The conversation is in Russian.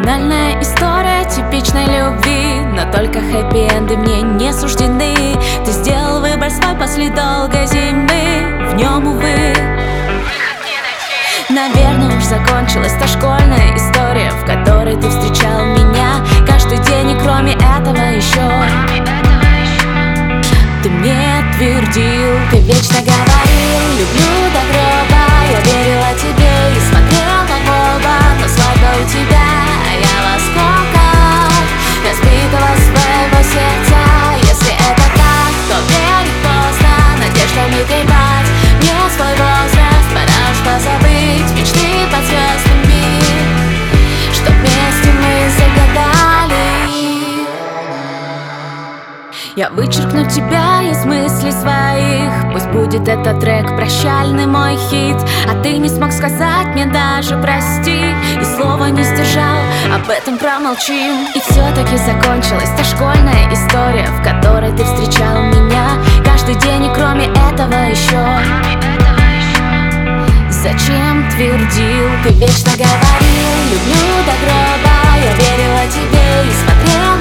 Банальная история типичной любви, но только хэппи-энды мне не суждены. Ты сделал выбор свой после долгой зимы, в нем, увы, наверное, уж закончилась та школьная история, в которой ты встречал меня каждый день, и кроме этого еще ты мне твердил, ты вечно говорил: люблю до гроба. Я верила тебе и смотрела в оба, но свадьба у тебя, а я во сколько разбитого своего сердца. Если это так, то верить поздно, надеждами трепать мне свой возраст. Пора уж позабыть мечты под звездами, что вместе мы загадали. Я вычеркну тебя из мыслей своих, пусть будет этот трек прощальный мой хит. А ты не смог сказать мне даже прости, и слова не сдержал, об этом промолчим. И все-таки закончилась та школьная история, в которой ты встречал меня каждый день, и кроме этого еще зачем твердил? Ты вечно говорил: люблю до гроба. Я верила тебе и смотрела